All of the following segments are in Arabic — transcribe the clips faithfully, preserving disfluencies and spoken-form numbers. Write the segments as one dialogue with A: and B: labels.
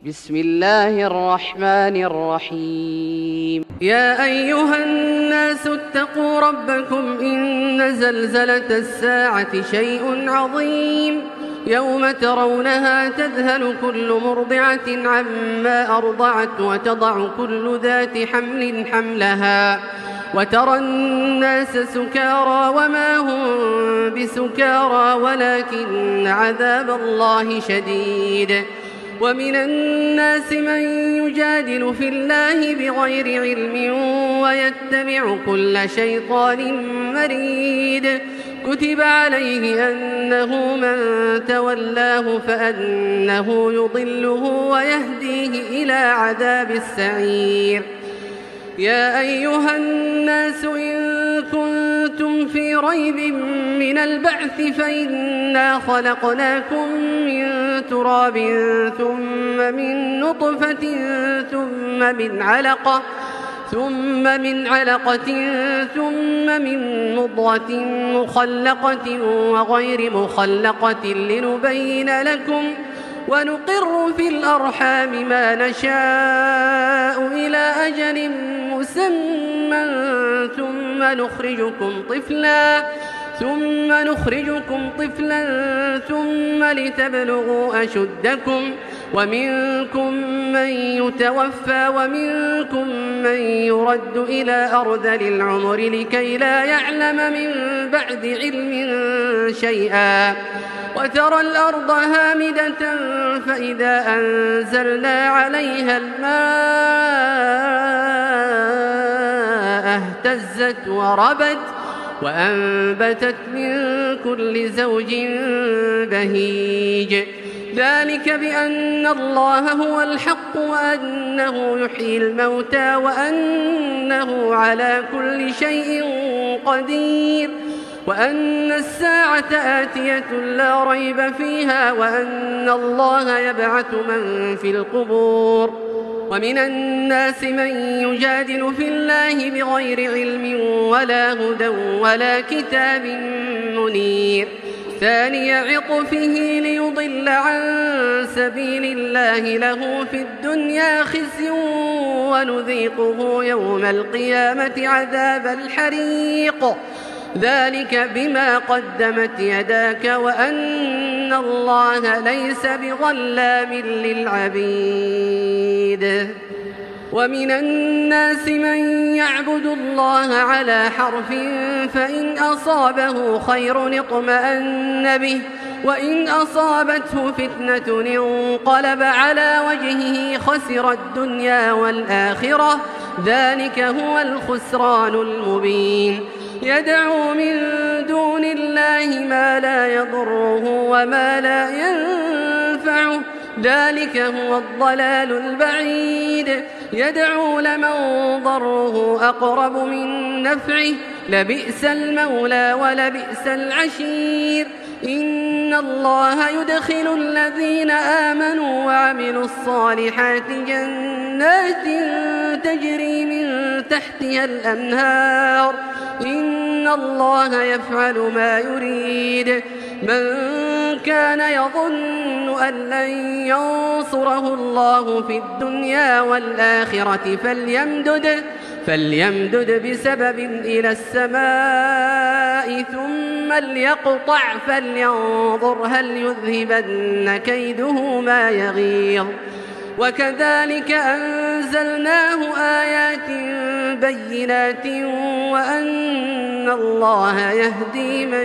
A: بسم الله الرحمن الرحيم. يا أيها الناس اتقوا ربكم إن زلزلة الساعة شيء عظيم يوم ترونها تذهل كل مرضعة عما أرضعت وتضع كل ذات حمل حملها وترى الناس سكارى وما هم بسكارى ولكن عذاب الله شديد. ومن الناس من يجادل في الله بغير علم ويتبع كل شيطان مريد كتب عليه أنه من تولاه فأنه يضله ويهديه إلى عذاب السعير. يا أيها الناس إن كنتم في ريب من البعث فإنا خلقناكم من تراب ثم من نطفة ثم من علقة ثم من علقة ثم من مضغة مخلقة وغير مخلقة لنبين لكم ونقر في الأرحام ما نشاء إلى أجل مسمى ثم نخرجكم طفلا ثم نخرجكم طفلا ثم لتبلغوا أشدكم ومنكم من يتوفى ومنكم من يرد إلى أرذل العمر لكي لا يعلم من بعد علم شيئا. وترى الأرض هامدة فإذا أنزلنا عليها الماء اهتزت وربت وأنبتت من كل زوج بهيج. ذلك بأن الله هو الحق وأنه يحيي الموتى وأنه على كل شيء قدير وأن الساعة آتية لا ريب فيها وأن الله يبعث من في القبور. ومن الناس من يجادل في الله بغير علم ولا هدى ولا كتاب منير ثاني عطفه ليضل عن سبيل الله له في الدنيا خزي ونذيقه يوم القيامة عذاب الحريق. ذلك بما قدمت يداك وأن الله ليس بظلام للعبيد. ومن الناس من يعبد الله على حرف فإن أصابه خير اطمأن به وإن أصابته فتنة انقلب على وجهه خسر الدنيا والآخرة ذلك هو الخسران المبين. يدعو من دون الله ما لا يضره وما لا ينفعه ذلك هو الضلال البعيد. يدعو لمن ضره أقرب من نفعه لبئس المولى ولبئس العشير. إن الله يدخل الذين آمنوا وعملوا الصالحات جنات تجري من تحتها الأنهار إن الله يفعل ما يريد. من كان يظن أن لن ينصره الله في الدنيا والآخرة فليمدد, فليمدد بسبب إلى السماء ثم ليقطع فلينظر هل يذهبن كيده ما يغيظ. وكذلك أنزلناه آيات بينات وأن الله يهدي من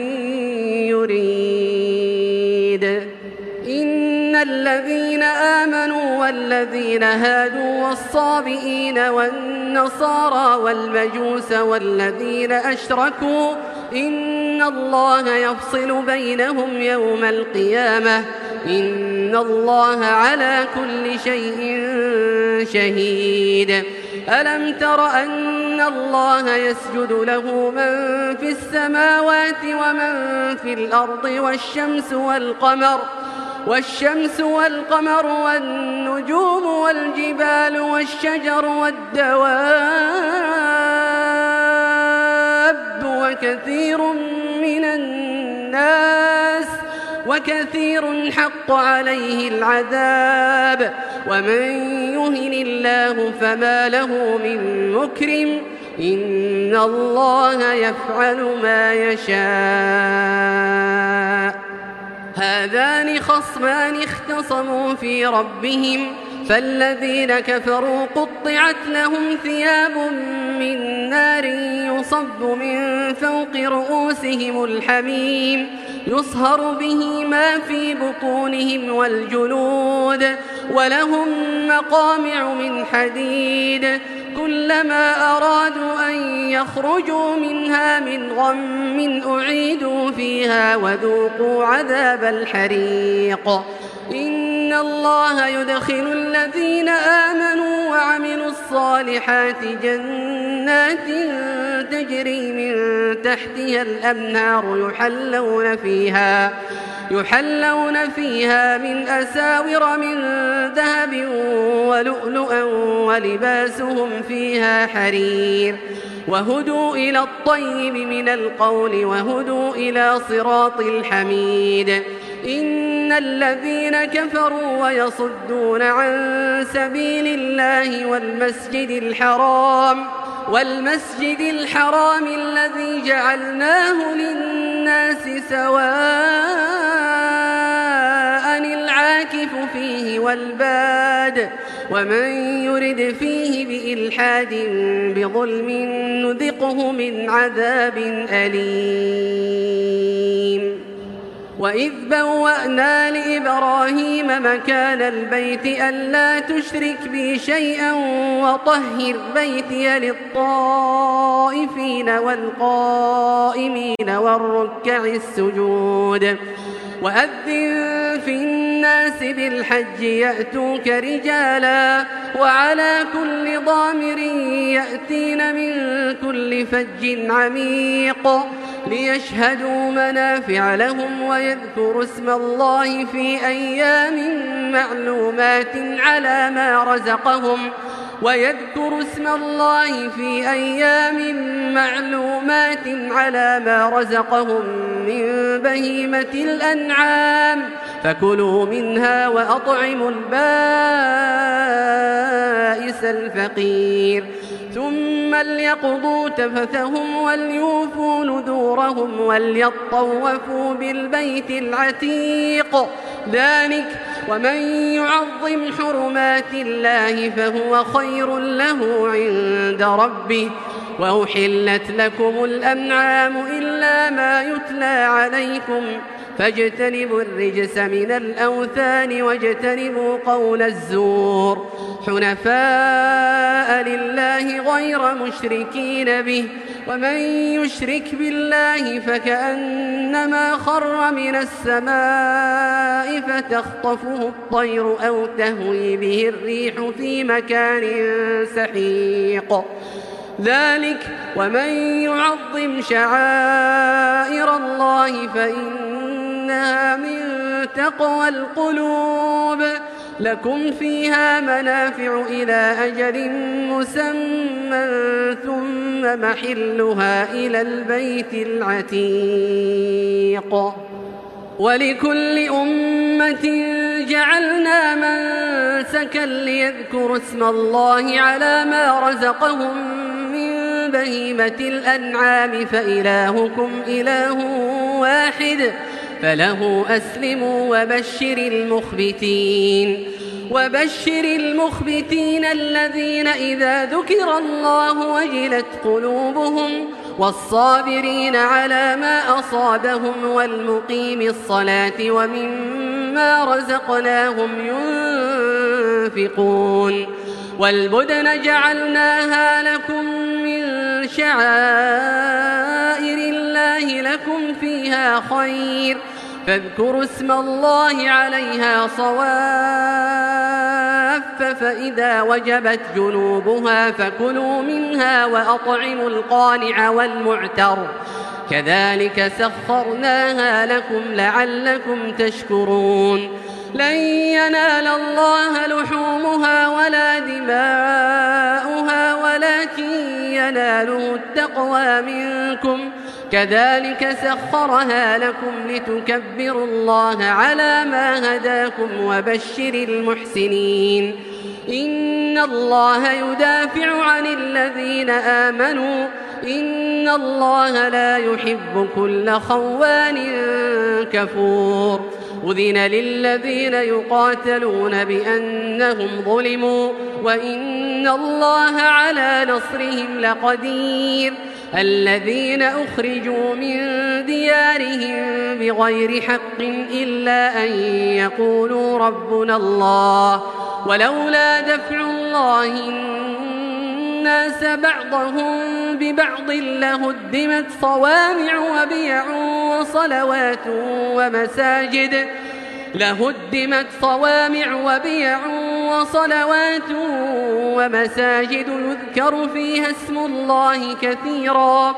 A: يريد. إن الذين آمنوا والذين هادوا والصابئين والنصارى والمجوس والذين أشركوا إن الله يفصل بينهم يوم القيامة إن الله على كل شيء شهيد. ألم تر أن الله يسجد له من في السماوات ومن في الأرض والشمس والقمر والشمس والقمر والنجوم والجبال والشجر والدواب وكثير من الناس كثير حق عليه العذاب ومن يهن الله فما له من مكرم إن الله يفعل ما يشاء. هذان خصمان اختصموا في ربهم فالذين كفروا قطعت لهم ثياب من نار يصب من فوق رؤوسهم الحميم يصهر به ما في بطونهم والجلود ولهم مقامع من حديد كلما أرادوا أن يخرجوا منها من غم أعيدوا فيها وذوقوا عذاب الحريق. إن الله يدخل الذين آمنوا وعملوا الصالحات جنات تجري من تحتها الأنهار يحلون فيها يحلون فيها من أساور من ذهب ولؤلؤا ولباسهم فيها حرير وهدوا إلى الطيب من القول وهدوا إلى صراط الحميد. إن الذين كفروا ويصدون عن سبيل الله والمسجد الحرام والمسجد الحرام الذي جعلناه للناس سواء العاكف فيه والباد ومن يرد فيه بإلحاد بظلم نذقه من عذاب أليم. وإذ بوأنا لإبراهيم مكان البيت ألا تشرك بي شيئا وطهر بيتي للطائفين والقائمين والركع السجود. وأذن في الناس بالحج يأتوك رجالا وعلى كل ضامر يأتين من كل فج عميق ليشهدوا منافع لهم ويذكروا اسم الله في أيام معلومات على ما رزقهم ويذكروا اسم الله في أيام معلومات على ما رزقهم من بهيمة الأنعام فكلوا منها وأطعموا البائس الفقير ثم ليقضوا تفثهم وليوفوا نذورهم وليطوفوا بالبيت العتيق. ذلك ومن يعظم حرمات الله فهو خير له عند ربه. وأحلت لكم الأنعام إلا ما يتلى عليكم فاجتنبوا الرجس من الأوثان واجتنبوا قول الزور حنفاء لله غير مشركين به ومن يشرك بالله فكأنما خر من السماء فتخطفه الطير أو تهوي به الريح في مكان سحيق. ذلك ومن يعظم شعائر الله فإنها من تقوى القلوب. لكم فيها منافع إلى أجل مسمى ثم محلها إلى البيت العتيق. ولكل أمة جعلنا منسكا ليذكروا اسم الله على ما رزقهم من بهيمة الأنعام فإلهكم إله واحد فله أسلموا وبشر المخبتين وبشر المخبتين الذين إذا ذكر الله وجلت قلوبهم والصابرين على ما أصابهم والمقيم الصلاة ومما رزقناهم ينفقون. والبدن جعلناها لكم من شعائر الله لكم فيها خير فاذكروا اسم الله عليها صواف فإذا وجبت جنوبها فكلوا منها وأطعموا القانع والمعتر كذلك سخرناها لكم لعلكم تشكرون. لن ينال الله لحومها ولا دماؤها ولكن يناله التقوى منكم كذلك سخرها لكم لتكبروا الله على ما هداكم وبشر المحسنين إن الله يدافع عن الذين آمنوا إن الله لا يحب كل خوان كفور أذن للذين يقاتلون بأنهم ظلموا وإن الله على نصرهم لقدير الذين أخرجوا من ديارهم بغير حق إلا أن يقولوا ربنا الله ولولا دفع الله الناس بعضهم ببعض لهدمت صوامع وبيع وصلوات ومساجد لهدمت صوامع وبيع وصلوات ومساجد يذكر فيها اسم الله كثيرا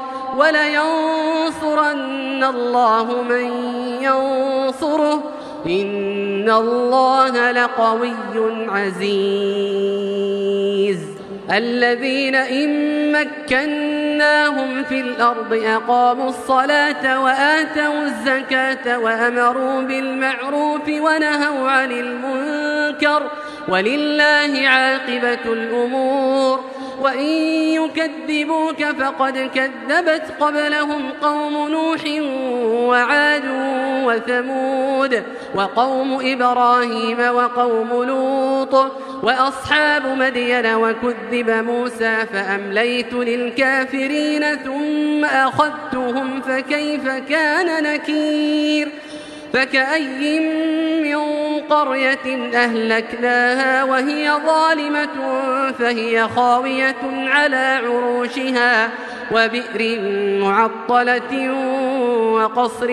A: ولينصرن الله من ينصره إن الله لقوي عزيز الذين إن مكناهم في الأرض أقاموا الصلاة وآتوا الزكاة وأمروا بالمعروف ونهوا عن المنكر ولله عاقبة الأمور وإن يكذبوك فقد كذبت قبلهم قوم نوح وعاد وثمود وقوم إبراهيم وقوم لوط وأصحاب مدين وكذب موسى فأمليت للكافرين ثم أخذتهم فكيف كان نكير فكأي من قرية أهلكناها وهي ظالمة فهي خاوية على عروشها وبئر معطلة وقصر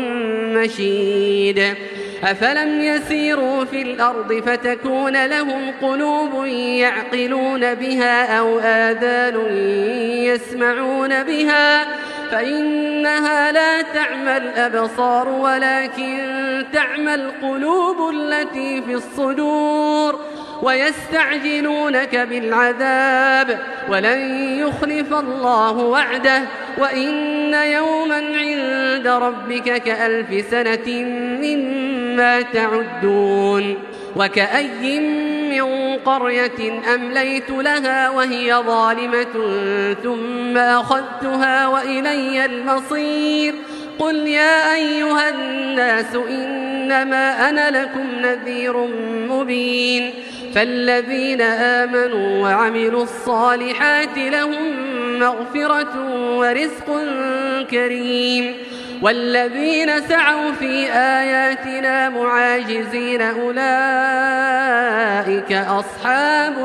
A: مشيد أفلم يسيروا في الأرض فتكون لهم قلوب يعقلون بها أو آذان يسمعون بها فإنها لا تعمى الأبصار ولكن تعمى القلوب التي في الصدور ويستعجلونك بالعذاب ولن يخلف الله وعده وإن يوما عند ربك كألف سنة مما تعدون وكأي من قرية أمليت لها وهي ظالمة ثم أخذتها وإلي المصير قل يا أيها الناس إنما أنا لكم نذير مبين فالذين آمنوا وعملوا الصالحات لهم مغفرة ورزق كريم والذين سعوا في آياتنا معاجزين أولئك أصحاب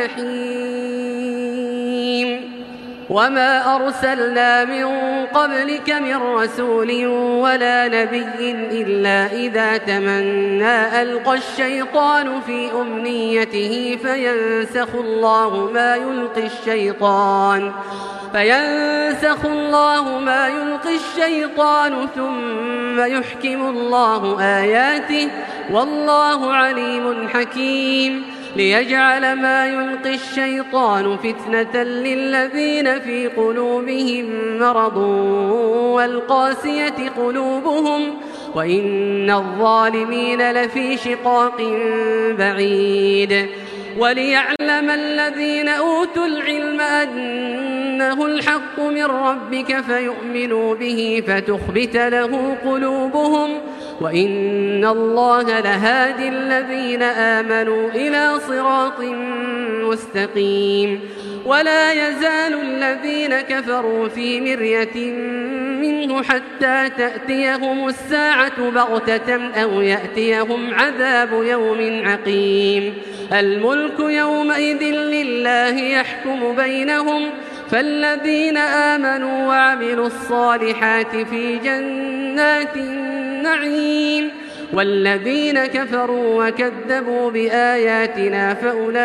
A: الجحيم وما أرسلنا من قبلك من رسول ولا نبي إلا إذا تمنى ألقى الشيطان في أمنيته فينسخ الله ما يلقي الشيطان فينسخ الله ما يلقي الشيطان ثم يحكم الله آياته والله عليم حكيم ليجعل ما يلقي الشيطان فتنة للذين في قلوبهم مرض والقاسية قلوبهم وإن الظالمين لفي شقاق بعيد وليعلم الذين أوتوا العلم أنه الحق من ربك فيؤمنوا به فتخبت له قلوبهم وإن الله لهادي الذين آمنوا إلى صراط مستقيم ولا يزال الذين كفروا في مرية منه حتى تأتيهم الساعة بغتة أو يأتيهم عذاب يوم عقيم الملك يومئذ لله يحكم بينهم فالذين آمنوا وعملوا الصالحات في جنات النعيم والذين كفروا وكذبوا بآياتنا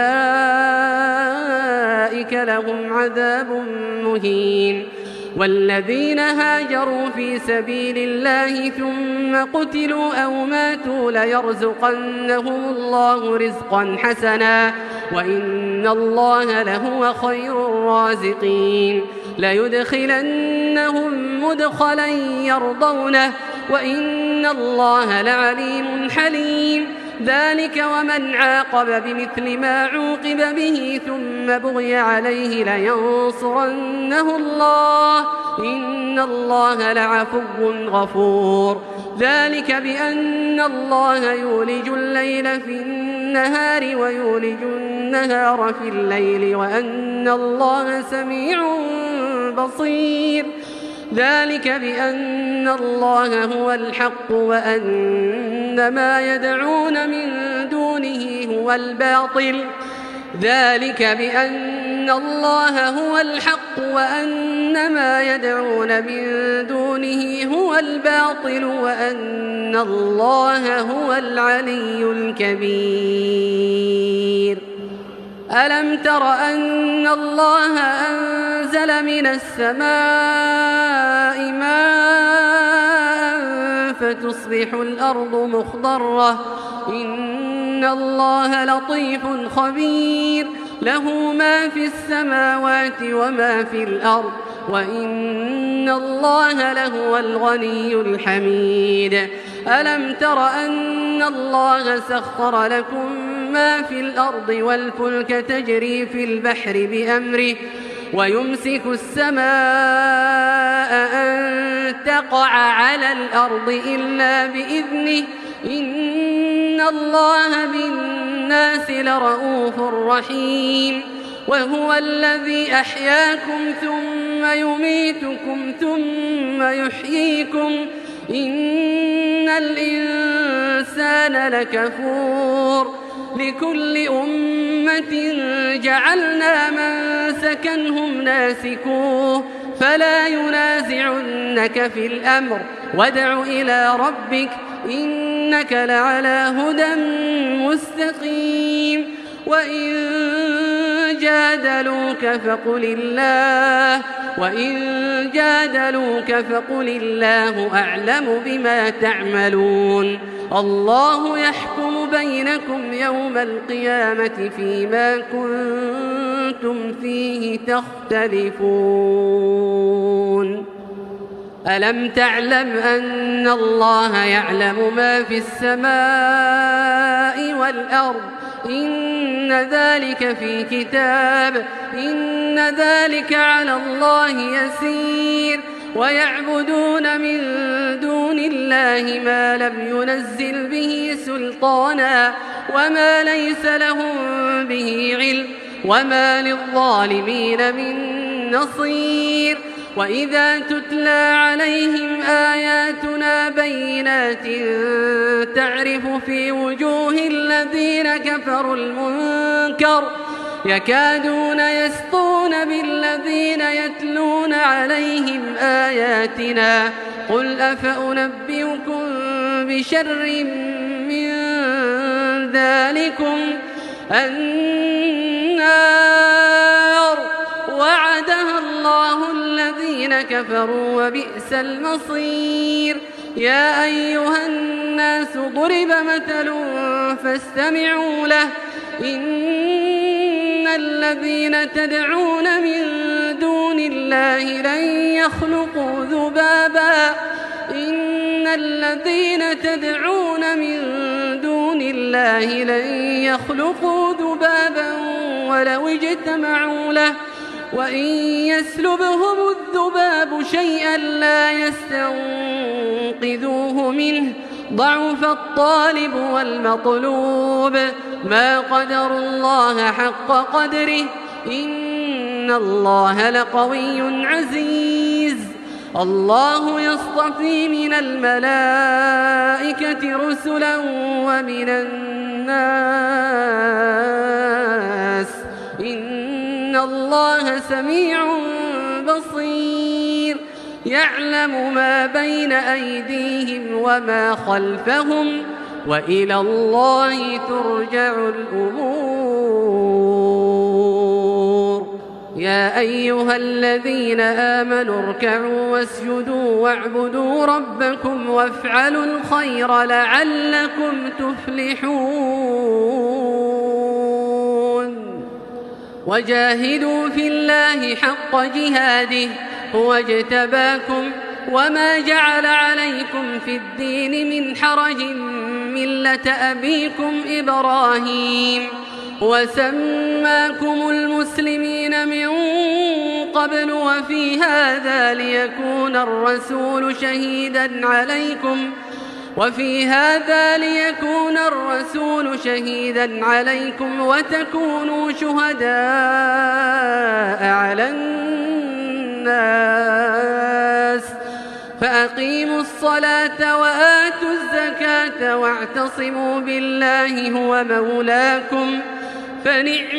A: فأولئك لهم عذاب مهين والذين هاجروا في سبيل الله ثم قتلوا أو ماتوا ليرزقنهم الله رزقا حسنا وإن الله لهو خير الرازقين ليدخلنهم مدخلا يرضونه وإن الله لعليم حليم. ذلك ومن عاقب بمثل ما عوقب به ثم بغي عليه لينصرنه الله إن الله لعفو غفور. ذلك بأن الله يولج الليل في النهار ويولج النهار في الليل وأن الله سميع بصير. ذلك بأن الله هو الحق وأن ما يدعون من دونه هو الباطل. ذلك بأن الله هو الحق وأن ما يدعون من دونه هو الباطل وأن الله هو العلي الكبير. ألم تر أن الله أنزل من السماء ماء فتصبح الأرض مخضرة إن الله لطيف خبير. له ما في السماوات وما في الأرض وإن الله لهو الغني الحميد. ألم تر أن الله سخر لكم ما في الأرض والفلك تجري في البحر بأمره ويمسك السماء أن تقع على الأرض إلا بإذنه إن الله بالناس لرؤوف رحيم. وهو الذي أحياكم ثم يميتكم ثم يحييكم إن الإنسان لكفور. لكل أمة جعلنا من سكنهم ناسكوه فلا ينازعنك في الأمر وادع إلى ربك إنك لعلى هدى مستقيم. وإن جادلوك فقل الله وإن جادلوك فقل الله أعلم بما تعملون. الله يحكم بينكم يوم القيامة فيما كنتم فيه تختلفون. ألم تعلم أن الله يعلم ما في السماء والأرض إن ذلك في كتاب إن ذلك على الله يسير. ويعبدون من دون الله ما لم ينزل به سلطانا وما ليس لهم به علم وما للظالمين من نصير. وإذا تتلى عليهم آياتنا بينات تعرف في وجوه الذين كفروا المنكر يكادون يسطون بالذين يتلون عليهم آياتنا قل أفأنبئكم بشر من ذلكم النار وعدها الله الذين كفروا وبئس المصير. يا أيها الناس ضرب مثل فاستمعوا له إن الذين تدعون من دون الله لن يخلقوا ذبابا إن الذين تدعون من دون الله لن يخلقوا ذبابا ولو اجتمعوا له وإن يسلبهم الذباب شيئا لا يستنقذوه منه ضعف الطالب والمطلوب ما قدروا الله حق قدره إن الله لقوي عزيز. الله يصطفي من الملائكة رسلا ومن الناس إن الله سميع بصير. يعلم ما بين أيديهم وما خلفهم وإلى الله ترجع الأمور. يا أيها الذين آمنوا اركعوا واسجدوا واعبدوا ربكم وافعلوا الخير لعلكم تفلحون. وجاهدوا في الله حق جهاده هو اجتباكم وما جعل عليكم في الدين من حرج ملة أبيكم إبراهيم وسماكم المسلمين من قبل وفي هذا ليكون الرسول شهيدا عليكم وفي هذا ليكون الرسول شهيدا عليكم وتكونوا شهداء على الناس فأقيموا الصلاة وآتوا الزكاة واعتصموا بالله هو مولاكم فنعم المولى ونعم النصير.